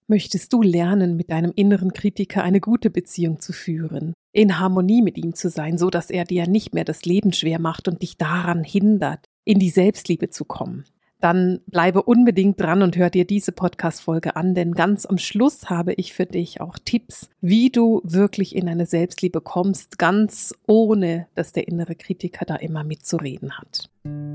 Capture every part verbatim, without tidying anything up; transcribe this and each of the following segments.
Möchtest du lernen, mit deinem inneren Kritiker eine gute Beziehung zu führen, in Harmonie mit ihm zu sein, so dass er dir nicht mehr das Leben schwer macht und dich daran hindert, in die Selbstliebe zu kommen? Dann bleibe unbedingt dran und hör dir diese Podcast-Folge an, denn ganz am Schluss habe ich für dich auch Tipps, wie du wirklich in eine Selbstliebe kommst, ganz ohne, dass der innere Kritiker da immer mitzureden hat.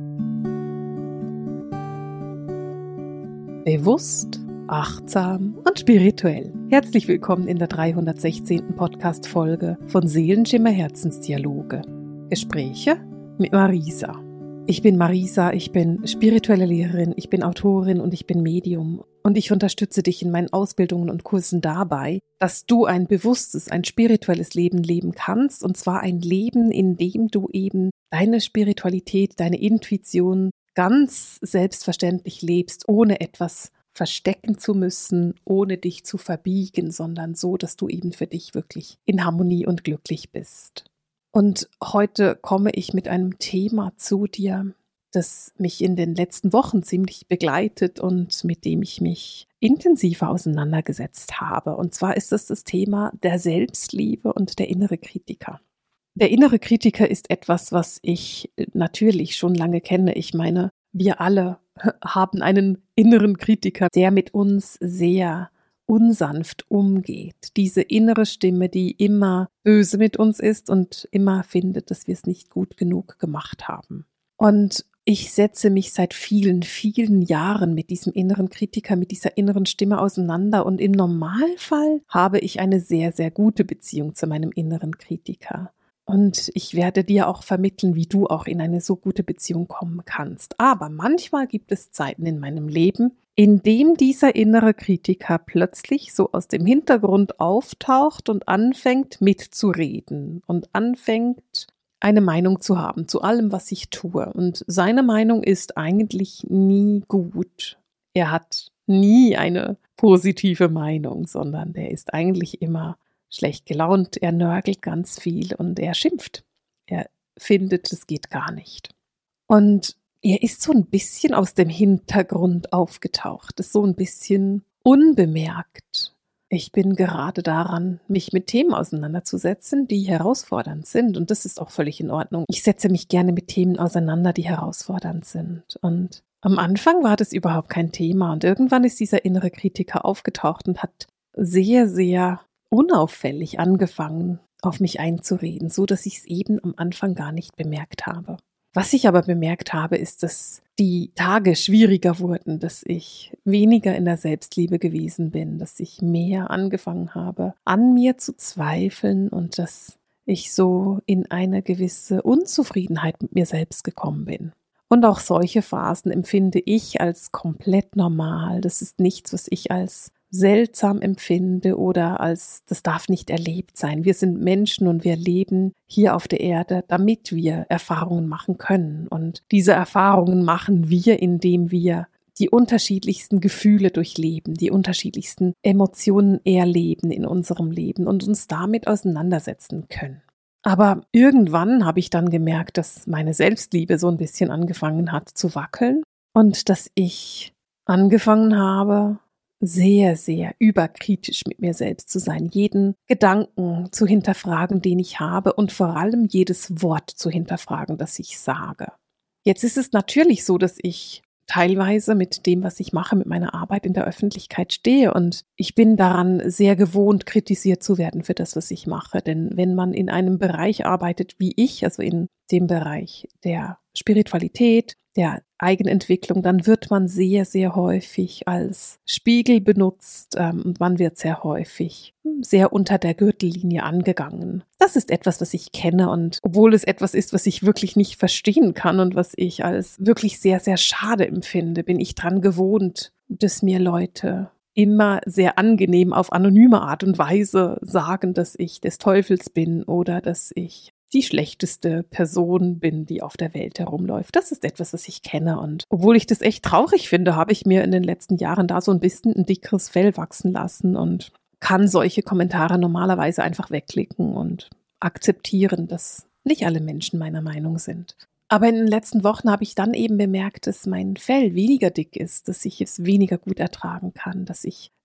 Bewusst, achtsam und spirituell. Herzlich willkommen in der dreihundertsechzehnten Podcast-Folge von Seelenschimmer Herzensdialoge. Gespräche mit Marisa. Ich bin Marisa, ich bin spirituelle Lehrerin, ich bin Autorin und ich bin Medium. Und ich unterstütze dich in meinen Ausbildungen und Kursen dabei, dass du ein bewusstes, ein spirituelles Leben leben kannst. Und zwar ein Leben, in dem du eben deine Spiritualität, deine Intuition ganz selbstverständlich lebst, ohne etwas verstecken zu müssen, ohne dich zu verbiegen, sondern so, dass du eben für dich wirklich in Harmonie und glücklich bist. Und heute komme ich mit einem Thema zu dir, das mich in den letzten Wochen ziemlich begleitet und mit dem ich mich intensiver auseinandergesetzt habe. Und zwar ist es das Thema der Selbstliebe und der innere Kritiker. Der innere Kritiker ist etwas, was ich natürlich schon lange kenne. Ich meine, wir alle haben einen inneren Kritiker, der mit uns sehr unsanft umgeht. Diese innere Stimme, die immer böse mit uns ist und immer findet, dass wir es nicht gut genug gemacht haben. Und ich setze mich seit vielen, vielen Jahren mit diesem inneren Kritiker, mit dieser inneren Stimme auseinander und im Normalfall habe ich eine sehr, sehr gute Beziehung zu meinem inneren Kritiker. Und ich werde dir auch vermitteln, wie du auch in eine so gute Beziehung kommen kannst. Aber manchmal gibt es Zeiten in meinem Leben, in dem dieser innere Kritiker plötzlich so aus dem Hintergrund auftaucht und anfängt mitzureden und anfängt eine Meinung zu haben zu allem, was ich tue. Und seine Meinung ist eigentlich nie gut. Er hat nie eine positive Meinung, sondern der ist eigentlich immer schlecht gelaunt, er nörgelt ganz viel und er schimpft. Er findet, es geht gar nicht. Und er ist so ein bisschen aus dem Hintergrund aufgetaucht, ist so ein bisschen unbemerkt. Ich bin gerade daran, mich mit Themen auseinanderzusetzen, die herausfordernd sind. Und das ist auch völlig in Ordnung. Ich setze mich gerne mit Themen auseinander, die herausfordernd sind. Und am Anfang war das überhaupt kein Thema. Und irgendwann ist dieser innere Kritiker aufgetaucht und hat sehr, sehr unauffällig angefangen, auf mich einzureden, so dass ich es eben am Anfang gar nicht bemerkt habe. Was ich aber bemerkt habe, ist, dass die Tage schwieriger wurden, dass ich weniger in der Selbstliebe gewesen bin, dass ich mehr angefangen habe, an mir zu zweifeln und dass ich so in eine gewisse Unzufriedenheit mit mir selbst gekommen bin. Und auch solche Phasen empfinde ich als komplett normal. Das ist nichts, was ich als seltsam empfinde oder als, das darf nicht erlebt sein. Wir sind Menschen und wir leben hier auf der Erde, damit wir Erfahrungen machen können. Und diese Erfahrungen machen wir, indem wir die unterschiedlichsten Gefühle durchleben, die unterschiedlichsten Emotionen erleben in unserem Leben und uns damit auseinandersetzen können. Aber irgendwann habe ich dann gemerkt, dass meine Selbstliebe so ein bisschen angefangen hat zu wackeln und dass ich angefangen habe, sehr, sehr überkritisch mit mir selbst zu sein, jeden Gedanken zu hinterfragen, den ich habe und vor allem jedes Wort zu hinterfragen, das ich sage. Jetzt ist es natürlich so, dass ich teilweise mit dem, was ich mache, mit meiner Arbeit in der Öffentlichkeit stehe und ich bin daran sehr gewohnt, kritisiert zu werden für das, was ich mache. Denn wenn man in einem Bereich arbeitet wie ich, also in dem Bereich der Spiritualität, der Eigenentwicklung, dann wird man sehr, sehr häufig als Spiegel benutzt ähm, und man wird sehr häufig sehr unter der Gürtellinie angegangen. Das ist etwas, was ich kenne und obwohl es etwas ist, was ich wirklich nicht verstehen kann und was ich als wirklich sehr, sehr schade empfinde, bin ich dran gewohnt, dass mir Leute immer sehr angenehm auf anonyme Art und Weise sagen, dass ich des Teufels bin oder dass ich die schlechteste Person bin, die auf der Welt herumläuft. Das ist etwas, was ich kenne. Und obwohl ich das echt traurig finde, habe ich mir in den letzten Jahren da so ein bisschen ein dickeres Fell wachsen lassen und kann solche Kommentare normalerweise einfach wegklicken und akzeptieren, dass nicht alle Menschen meiner Meinung sind. Aber in den letzten Wochen habe ich dann eben bemerkt, dass mein Fell weniger dick ist, dass ich es weniger gut ertragen kann, dass ich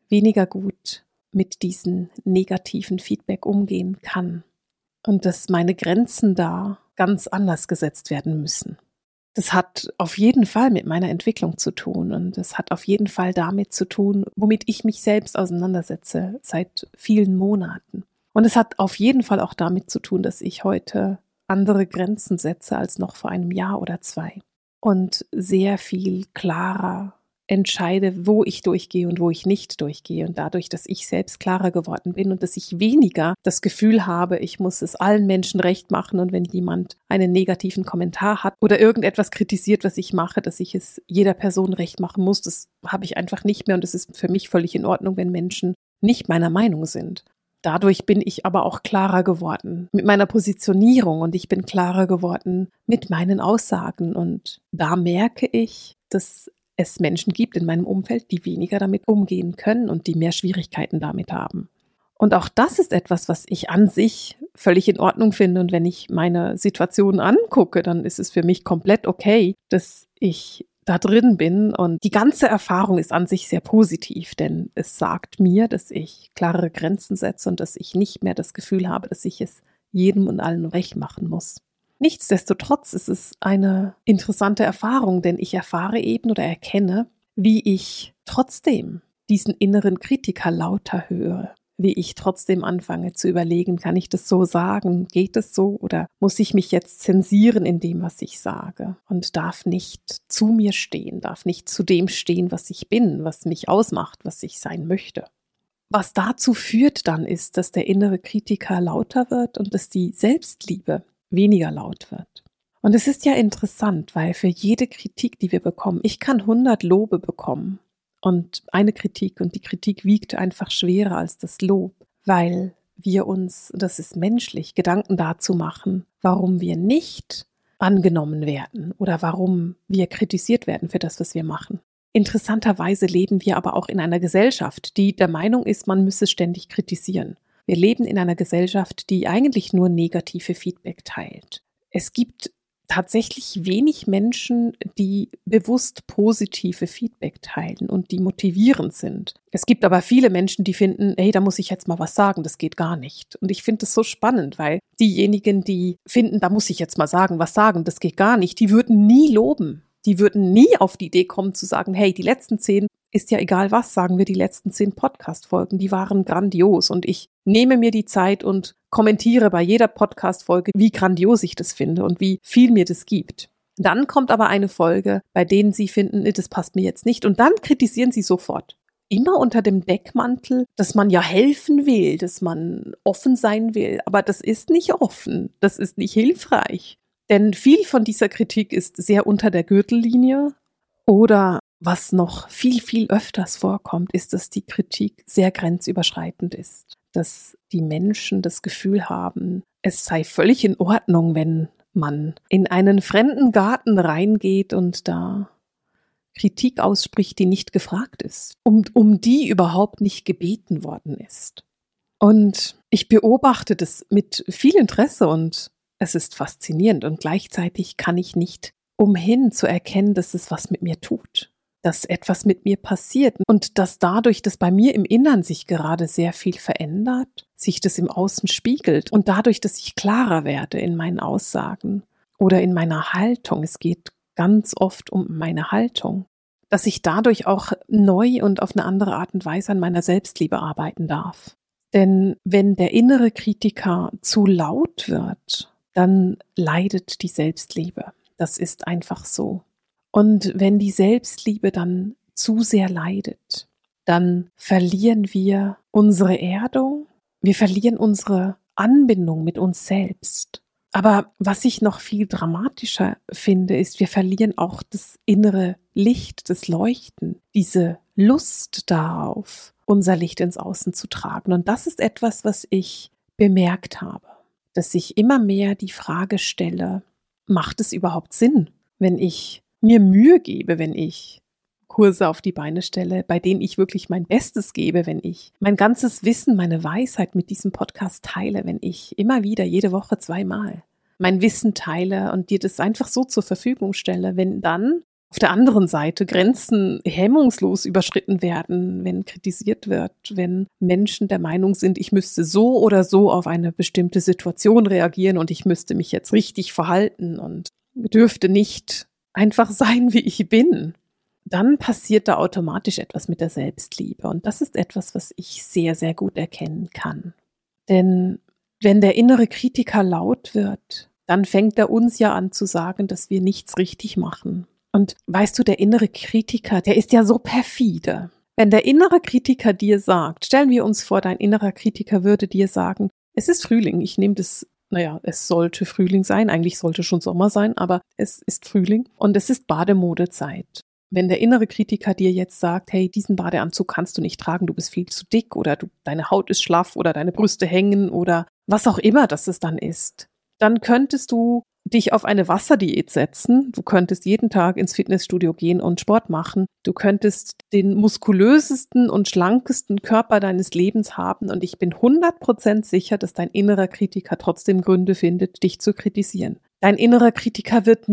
weniger gut mit diesem negativen Feedback umgehen kann und dass meine Grenzen da ganz anders gesetzt werden müssen. Das hat auf jeden Fall mit meiner Entwicklung zu tun und das hat auf jeden Fall damit zu tun, womit ich mich selbst auseinandersetze seit vielen Monaten. Und es hat auf jeden Fall auch damit zu tun, dass ich heute andere Grenzen setze als noch vor einem Jahr oder zwei und sehr viel klarer entscheide, wo ich durchgehe und wo ich nicht durchgehe. Und dadurch, dass ich selbst klarer geworden bin und dass ich weniger das Gefühl habe, ich muss es allen Menschen recht machen und wenn jemand einen negativen Kommentar hat oder irgendetwas kritisiert, was ich mache, dass ich es jeder Person recht machen muss, das habe ich einfach nicht mehr und es ist für mich völlig in Ordnung, wenn Menschen nicht meiner Meinung sind. Dadurch bin ich aber auch klarer geworden mit meiner Positionierung und ich bin klarer geworden mit meinen Aussagen und da merke ich, dass es Menschen gibt in meinem Umfeld, die weniger damit umgehen können und die mehr Schwierigkeiten damit haben. Und auch das ist etwas, was ich an sich völlig in Ordnung finde. Und wenn ich meine Situation angucke, dann ist es für mich komplett okay, dass ich da drin bin. Und die ganze Erfahrung ist an sich sehr positiv, denn es sagt mir, dass ich klarere Grenzen setze und dass ich nicht mehr das Gefühl habe, dass ich es jedem und allen recht machen muss. Nichtsdestotrotz ist es eine interessante Erfahrung, denn ich erfahre eben oder erkenne, wie ich trotzdem diesen inneren Kritiker lauter höre, wie ich trotzdem anfange zu überlegen, kann ich das so sagen, geht es so oder muss ich mich jetzt zensieren in dem, was ich sage und darf nicht zu mir stehen, darf nicht zu dem stehen, was ich bin, was mich ausmacht, was ich sein möchte. Was dazu führt dann ist, dass der innere Kritiker lauter wird und dass die Selbstliebe weniger laut wird. Und es ist ja interessant, weil für jede Kritik, die wir bekommen, ich kann hundert Lobe bekommen und eine Kritik und die Kritik wiegt einfach schwerer als das Lob, weil wir uns, das ist menschlich, Gedanken dazu machen, warum wir nicht angenommen werden oder warum wir kritisiert werden für das, was wir machen. Interessanterweise leben wir aber auch in einer Gesellschaft, die der Meinung ist, man müsse ständig kritisieren. Wir leben in einer Gesellschaft, die eigentlich nur negative Feedback teilt. Es gibt tatsächlich wenig Menschen, die bewusst positive Feedback teilen und die motivierend sind. Es gibt aber viele Menschen, die finden, hey, da muss ich jetzt mal was sagen, das geht gar nicht. Und ich finde das so spannend, weil diejenigen, die finden, da muss ich jetzt mal sagen, was sagen, das geht gar nicht, die würden nie loben. Die würden nie auf die Idee kommen zu sagen, hey, die letzten zehn, ist ja egal was, sagen wir, die letzten zehn Podcast-Folgen, die waren grandios und ich nehme mir die Zeit und kommentiere bei jeder Podcast-Folge, wie grandios ich das finde und wie viel mir das gibt. Dann kommt aber eine Folge, bei denen sie finden, das passt mir jetzt nicht und dann kritisieren sie sofort. Immer unter dem Deckmantel, dass man ja helfen will, dass man offen sein will, aber das ist nicht offen, das ist nicht hilfreich. Denn viel von dieser Kritik ist sehr unter der Gürtellinie oder was noch viel, viel öfters vorkommt, ist, dass die Kritik sehr grenzüberschreitend ist. Dass die Menschen das Gefühl haben, es sei völlig in Ordnung, wenn man in einen fremden Garten reingeht und da Kritik ausspricht, die nicht gefragt ist, um, um die überhaupt nicht gebeten worden ist. Und ich beobachte das mit viel Interesse und es ist faszinierend und gleichzeitig kann ich nicht umhin zu erkennen, dass es was mit mir tut, dass etwas mit mir passiert und dass dadurch, dass bei mir im Innern sich gerade sehr viel verändert, sich das im Außen spiegelt und dadurch, dass ich klarer werde in meinen Aussagen oder in meiner Haltung, es geht ganz oft um meine Haltung, dass ich dadurch auch neu und auf eine andere Art und Weise an meiner Selbstliebe arbeiten darf. Denn wenn der innere Kritiker zu laut wird, dann leidet die Selbstliebe. Das ist einfach so. Und wenn die Selbstliebe dann zu sehr leidet, dann verlieren wir unsere Erdung, wir verlieren unsere Anbindung mit uns selbst. Aber was ich noch viel dramatischer finde, ist, wir verlieren auch das innere Licht, das Leuchten, diese Lust darauf, unser Licht ins Außen zu tragen. Und das ist etwas, was ich bemerkt habe, dass ich immer mehr die Frage stelle, macht es überhaupt Sinn, wenn ich mir Mühe gebe, wenn ich Kurse auf die Beine stelle, bei denen ich wirklich mein Bestes gebe, wenn ich mein ganzes Wissen, meine Weisheit mit diesem Podcast teile, wenn ich immer wieder, jede Woche zweimal mein Wissen teile und dir das einfach so zur Verfügung stelle, wenn dann auf der anderen Seite Grenzen hemmungslos überschritten werden, wenn kritisiert wird, wenn Menschen der Meinung sind, ich müsste so oder so auf eine bestimmte Situation reagieren und ich müsste mich jetzt richtig verhalten und dürfte nicht einfach sein, wie ich bin, dann passiert da automatisch etwas mit der Selbstliebe. Und das ist etwas, was ich sehr, sehr gut erkennen kann. Denn wenn der innere Kritiker laut wird, dann fängt er uns ja an zu sagen, dass wir nichts richtig machen. Und weißt du, der innere Kritiker, der ist ja so perfide. Wenn der innere Kritiker dir sagt, stellen wir uns vor, dein innerer Kritiker würde dir sagen, es ist Frühling, ich nehme das, naja, es sollte Frühling sein, eigentlich sollte schon Sommer sein, aber es ist Frühling und es ist Bademodezeit. Wenn der innere Kritiker dir jetzt sagt, hey, diesen Badeanzug kannst du nicht tragen, du bist viel zu dick oder du, deine Haut ist schlaff oder deine Brüste hängen oder was auch immer das es dann ist, dann könntest du dich auf eine Wasserdiät setzen. Du könntest jeden Tag ins Fitnessstudio gehen und Sport machen. Du könntest den muskulösesten und schlankesten Körper deines Lebens haben und ich bin hundert Prozent sicher, dass dein innerer Kritiker trotzdem Gründe findet, dich zu kritisieren. Dein innerer Kritiker wird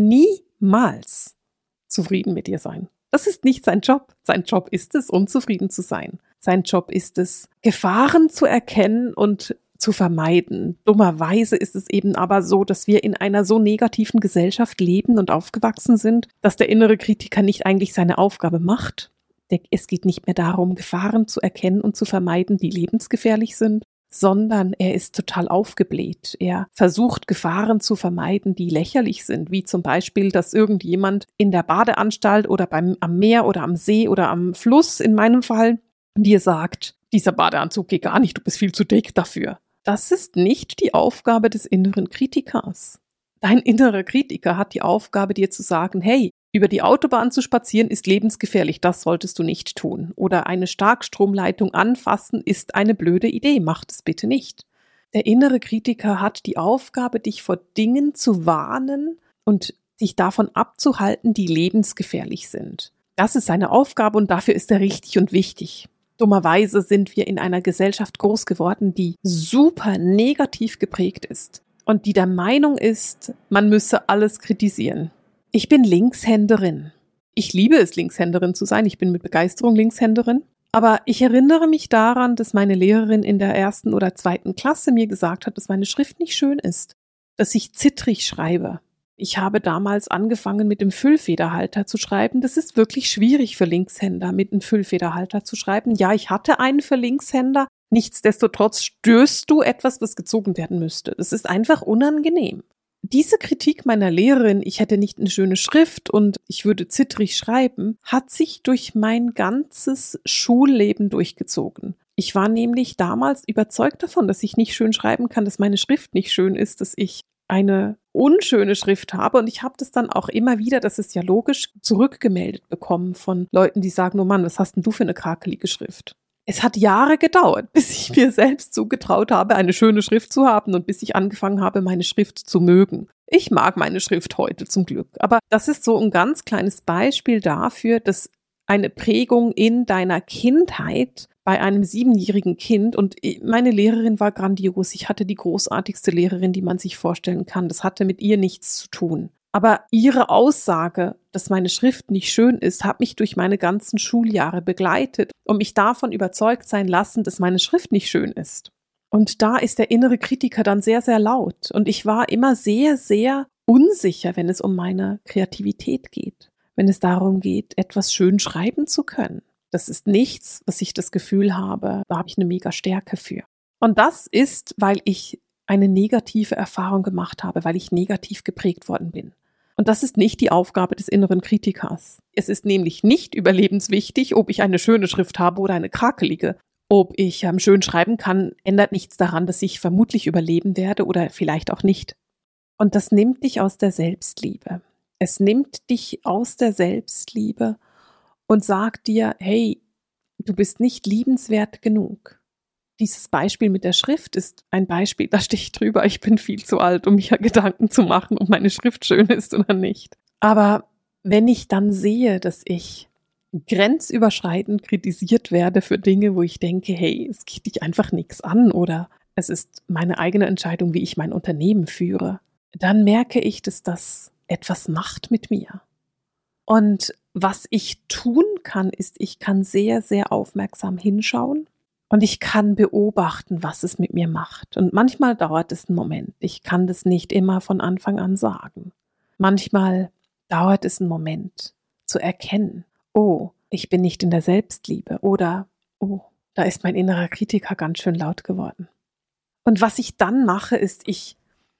niemals zufrieden mit dir sein. Das ist nicht sein Job. Sein Job ist es, unzufrieden zu sein. Sein Job ist es, Gefahren zu erkennen und zu vermeiden. Dummerweise ist es eben aber so, dass wir in einer so negativen Gesellschaft leben und aufgewachsen sind, dass der innere Kritiker nicht eigentlich seine Aufgabe macht. Es geht nicht mehr darum, Gefahren zu erkennen und zu vermeiden, die lebensgefährlich sind, sondern er ist total aufgebläht. Er versucht, Gefahren zu vermeiden, die lächerlich sind, wie zum Beispiel, dass irgendjemand in der Badeanstalt oder beim, am Meer oder am See oder am Fluss, in meinem Fall, dir sagt, dieser Badeanzug geht gar nicht, du bist viel zu dick dafür. Das ist nicht die Aufgabe des inneren Kritikers. Dein innerer Kritiker hat die Aufgabe, dir zu sagen, hey, über die Autobahn zu spazieren ist lebensgefährlich, das solltest du nicht tun. Oder eine Starkstromleitung anfassen ist eine blöde Idee, mach das bitte nicht. Der innere Kritiker hat die Aufgabe, dich vor Dingen zu warnen und dich davon abzuhalten, die lebensgefährlich sind. Das ist seine Aufgabe und dafür ist er richtig und wichtig. Dummerweise sind wir in einer Gesellschaft groß geworden, die super negativ geprägt ist und die der Meinung ist, man müsse alles kritisieren. Ich bin Linkshänderin. Ich liebe es, Linkshänderin zu sein. Ich bin mit Begeisterung Linkshänderin. Aber ich erinnere mich daran, dass meine Lehrerin in der ersten oder zweiten Klasse mir gesagt hat, dass meine Schrift nicht schön ist, dass ich zittrig schreibe. Ich habe damals angefangen, mit dem Füllfederhalter zu schreiben. Das ist wirklich schwierig für Linkshänder, mit einem Füllfederhalter zu schreiben. Ja, ich hatte einen für Linkshänder. Nichtsdestotrotz stößt du etwas, was gezogen werden müsste. Das ist einfach unangenehm. Diese Kritik meiner Lehrerin, ich hätte nicht eine schöne Schrift und ich würde zittrig schreiben, hat sich durch mein ganzes Schulleben durchgezogen. Ich war nämlich damals überzeugt davon, dass ich nicht schön schreiben kann, dass meine Schrift nicht schön ist, dass ich eine unschöne Schrift habe und ich habe das dann auch immer wieder, das ist ja logisch, zurückgemeldet bekommen von Leuten, die sagen, oh Mann, was hast denn du für eine krakelige Schrift? Es hat Jahre gedauert, bis ich mir selbst zugetraut habe, eine schöne Schrift zu haben und bis ich angefangen habe, meine Schrift zu mögen. Ich mag meine Schrift heute zum Glück, aber das ist so ein ganz kleines Beispiel dafür, dass eine Prägung in deiner Kindheit bei einem siebenjährigen Kind, und meine Lehrerin war grandios, ich hatte die großartigste Lehrerin, die man sich vorstellen kann, das hatte mit ihr nichts zu tun. Aber ihre Aussage, dass meine Schrift nicht schön ist, hat mich durch meine ganzen Schuljahre begleitet und mich davon überzeugt sein lassen, dass meine Schrift nicht schön ist. Und da ist der innere Kritiker dann sehr, sehr laut. Und ich war immer sehr, sehr unsicher, wenn es um meine Kreativität geht, wenn es darum geht, etwas schön schreiben zu können. Das ist nichts, was ich das Gefühl habe, da habe ich eine mega Stärke für. Und das ist, weil ich eine negative Erfahrung gemacht habe, weil ich negativ geprägt worden bin. Und das ist nicht die Aufgabe des inneren Kritikers. Es ist nämlich nicht überlebenswichtig, ob ich eine schöne Schrift habe oder eine krakelige. Ob ich ähm, schön schreiben kann, ändert nichts daran, dass ich vermutlich überleben werde oder vielleicht auch nicht. Und das nimmt dich aus der Selbstliebe. Es nimmt dich aus der Selbstliebe und sagt dir, hey, du bist nicht liebenswert genug. Dieses Beispiel mit der Schrift ist ein Beispiel, da stehe ich drüber, ich bin viel zu alt, um mir Gedanken zu machen, ob meine Schrift schön ist oder nicht. Aber wenn ich dann sehe, dass ich grenzüberschreitend kritisiert werde für Dinge, wo ich denke, hey, es geht dich einfach nichts an oder es ist meine eigene Entscheidung, wie ich mein Unternehmen führe, dann merke ich, dass das etwas macht mit mir. Und was ich tun kann, ist, ich kann sehr, sehr aufmerksam hinschauen und ich kann beobachten, was es mit mir macht. Und manchmal dauert es einen Moment. Ich kann das nicht immer von Anfang an sagen. Manchmal dauert es einen Moment zu erkennen, oh, ich bin nicht in der Selbstliebe oder oh, da ist mein innerer Kritiker ganz schön laut geworden. Und was ich dann mache, ist, ich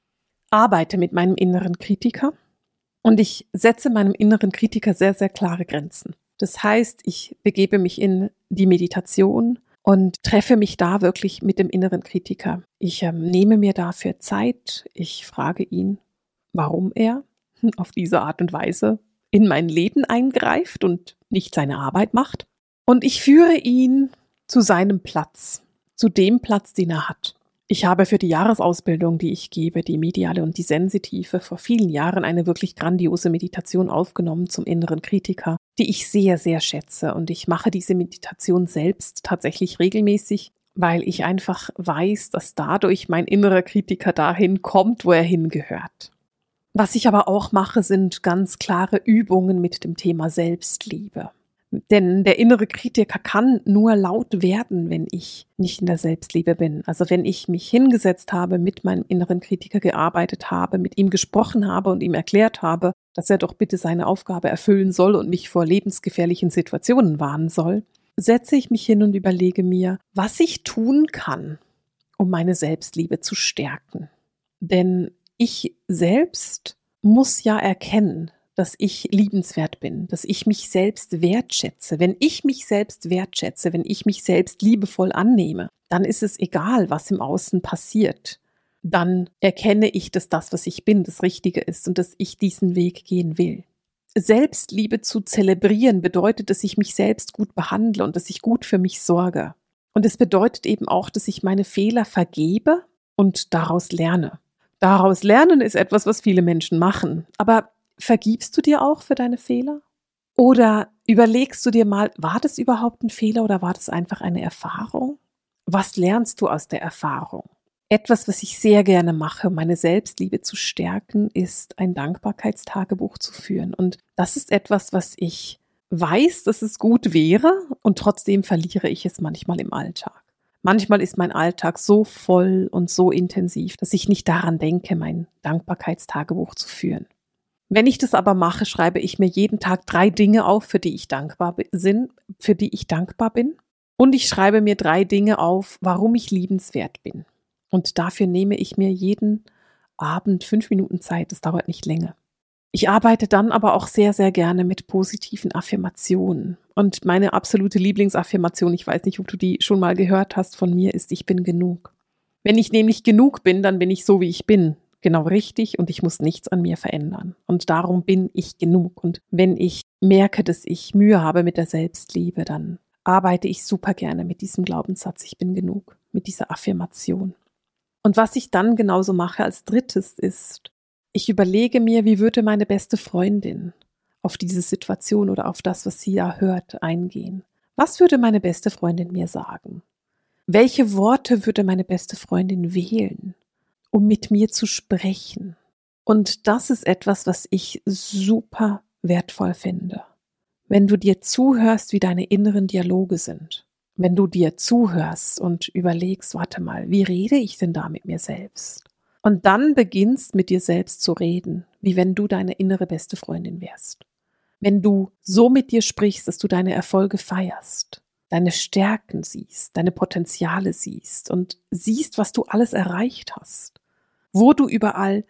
arbeite mit meinem inneren Kritiker und ich setze meinem inneren Kritiker sehr, sehr klare Grenzen. Das heißt, ich begebe mich in die Meditation und treffe mich da wirklich mit dem inneren Kritiker. Ich ähm, nehme mir dafür Zeit. Ich frage ihn, warum er auf diese Art und Weise in mein Leben eingreift und nicht seine Arbeit macht. Und ich führe ihn zu seinem Platz, zu dem Platz, den er hat. Ich habe für die Jahresausbildung, die ich gebe, die mediale und die sensitive, vor vielen Jahren eine wirklich grandiose Meditation aufgenommen zum inneren Kritiker, die ich sehr, sehr schätze. Und ich mache diese Meditation selbst tatsächlich regelmäßig, weil ich einfach weiß, dass dadurch mein innerer Kritiker dahin kommt, wo er hingehört. Was ich aber auch mache, sind ganz klare Übungen mit dem Thema Selbstliebe. Denn der innere Kritiker kann nur laut werden, wenn ich nicht in der Selbstliebe bin. Also wenn ich mich hingesetzt habe, mit meinem inneren Kritiker gearbeitet habe, mit ihm gesprochen habe und ihm erklärt habe, dass er doch bitte seine Aufgabe erfüllen soll und mich vor lebensgefährlichen Situationen warnen soll, setze ich mich hin und überlege mir, was ich tun kann, um meine Selbstliebe zu stärken. Denn ich selbst muss ja erkennen, dass ich liebenswert bin, dass ich mich selbst wertschätze. Wenn ich mich selbst wertschätze, wenn ich mich selbst liebevoll annehme, dann ist es egal, was im Außen passiert. Dann erkenne ich, dass das, was ich bin, das Richtige ist und dass ich diesen Weg gehen will. Selbstliebe zu zelebrieren bedeutet, dass ich mich selbst gut behandle und dass ich gut für mich sorge. Und es bedeutet eben auch, dass ich meine Fehler vergebe und daraus lerne. Daraus lernen ist etwas, was viele Menschen machen. Aber vergibst du dir auch für deine Fehler? Oder überlegst du dir mal, war das überhaupt ein Fehler oder war das einfach eine Erfahrung? Was lernst du aus der Erfahrung? Etwas, was ich sehr gerne mache, um meine Selbstliebe zu stärken, ist ein Dankbarkeitstagebuch zu führen. Und das ist etwas, was ich weiß, dass es gut wäre und trotzdem verliere ich es manchmal im Alltag. Manchmal ist mein Alltag so voll und so intensiv, dass ich nicht daran denke, mein Dankbarkeitstagebuch zu führen. Wenn ich das aber mache, schreibe ich mir jeden Tag drei Dinge auf, für die ich dankbar bin, für die ich dankbar bin. Und ich schreibe mir drei Dinge auf, warum ich liebenswert bin. Und dafür nehme ich mir jeden Abend fünf Minuten Zeit. Das dauert nicht länger. Ich arbeite dann aber auch sehr, sehr gerne mit positiven Affirmationen. Und meine absolute Lieblingsaffirmation, ich weiß nicht, ob du die schon mal gehört hast von mir, ist: Ich bin genug. Wenn ich nämlich genug bin, dann bin ich so, wie ich bin. Genau richtig und ich muss nichts an mir verändern. Und darum bin ich genug. Und wenn ich merke, dass ich Mühe habe mit der Selbstliebe, dann arbeite ich super gerne mit diesem Glaubenssatz: Ich bin genug, mit dieser Affirmation. Und was ich dann genauso mache als drittes ist, ich überlege mir, wie würde meine beste Freundin auf diese Situation oder auf das, was sie ja hört, eingehen. Was würde meine beste Freundin mir sagen? Welche Worte würde meine beste Freundin wählen, um mit mir zu sprechen? Und das ist etwas, was ich super wertvoll finde. Wenn du dir zuhörst, wie deine inneren Dialoge sind. Wenn du dir zuhörst und überlegst, warte mal, wie rede ich denn da mit mir selbst? Und dann beginnst mit dir selbst zu reden, wie wenn du deine innere beste Freundin wärst. Wenn du so mit dir sprichst, dass du deine Erfolge feierst, deine Stärken siehst, deine Potenziale siehst und siehst, was du alles erreicht hast, wo du überall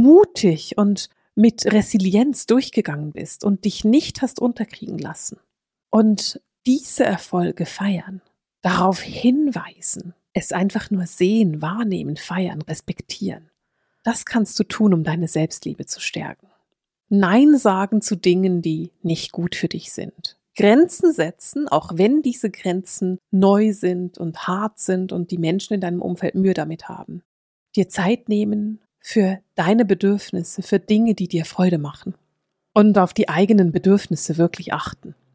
mutig und mit Resilienz durchgegangen bist und dich nicht hast unterkriegen lassen. Und diese Erfolge feiern, darauf hinweisen, es einfach nur sehen, wahrnehmen, feiern, respektieren. Das kannst du tun, um deine Selbstliebe zu stärken. Nein sagen zu Dingen, die nicht gut für dich sind. Grenzen setzen, auch wenn diese Grenzen neu sind und hart sind und die Menschen in deinem Umfeld Mühe damit haben. Dir Zeit nehmen für deine Bedürfnisse, für Dinge, die dir Freude machen. Und auf die eigenen Bedürfnisse wirklich achten.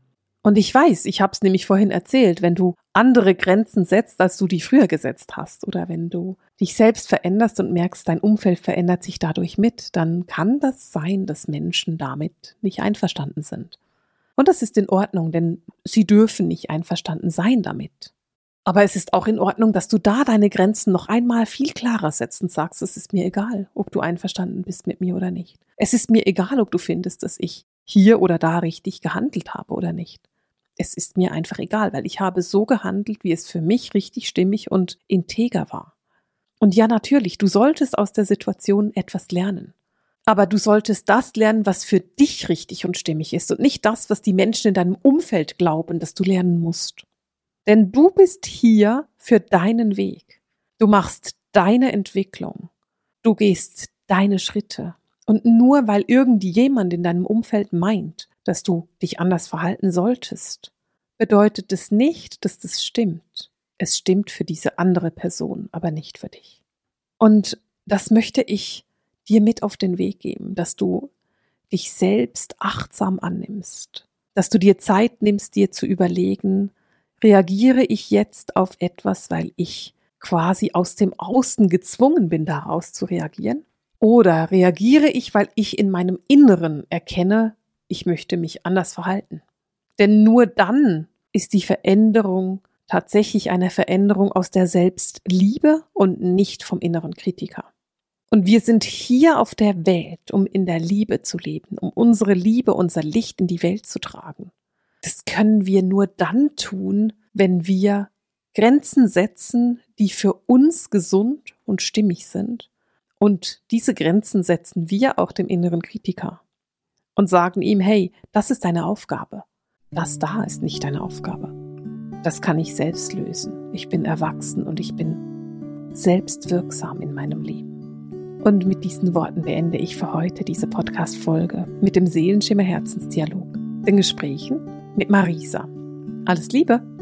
Und ich weiß, ich habe es nämlich vorhin erzählt, wenn du andere Grenzen setzt, als du die früher gesetzt hast, oder wenn du dich selbst veränderst und merkst, dein Umfeld verändert sich dadurch mit, dann kann das sein, dass Menschen damit nicht einverstanden sind. Und das ist in Ordnung, denn sie dürfen nicht einverstanden sein damit. Aber es ist auch in Ordnung, dass du da deine Grenzen noch einmal viel klarer setzt und sagst, es ist mir egal, ob du einverstanden bist mit mir oder nicht. Es ist mir egal, ob du findest, dass ich hier oder da richtig gehandelt habe oder nicht. Es ist mir einfach egal, weil ich habe so gehandelt, wie es für mich richtig stimmig und integer war. Und ja, natürlich, du solltest aus der Situation etwas lernen. Aber du solltest das lernen, was für dich richtig und stimmig ist und nicht das, was die Menschen in deinem Umfeld glauben, dass du lernen musst. Denn du bist hier für deinen Weg. Du machst deine Entwicklung. Du gehst deine Schritte. Und nur weil irgendjemand in deinem Umfeld meint, dass du dich anders verhalten solltest, bedeutet es nicht, dass das stimmt. Es stimmt für diese andere Person, aber nicht für dich. Und das möchte ich dir mit auf den Weg geben, dass du dich selbst achtsam annimmst, dass du dir Zeit nimmst, dir zu überlegen, reagiere ich jetzt auf etwas, weil ich quasi aus dem Außen gezwungen bin, daraus zu reagieren? Oder reagiere ich, weil ich in meinem Inneren erkenne, ich möchte mich anders verhalten? Denn nur dann ist die Veränderung tatsächlich eine Veränderung aus der Selbstliebe und nicht vom inneren Kritiker. Und wir sind hier auf der Welt, um in der Liebe zu leben, um unsere Liebe, unser Licht in die Welt zu tragen. Das können wir nur dann tun, wenn wir Grenzen setzen, die für uns gesund und stimmig sind. Und diese Grenzen setzen wir auch dem inneren Kritiker und sagen ihm, hey, das ist deine Aufgabe. Das da ist nicht deine Aufgabe. Das kann ich selbst lösen. Ich bin erwachsen und ich bin selbstwirksam in meinem Leben. Und mit diesen Worten beende ich für heute diese Podcast-Folge mit dem Seelenschimmer Herzensdialog, den Gesprächen mit Marisa. Alles Liebe!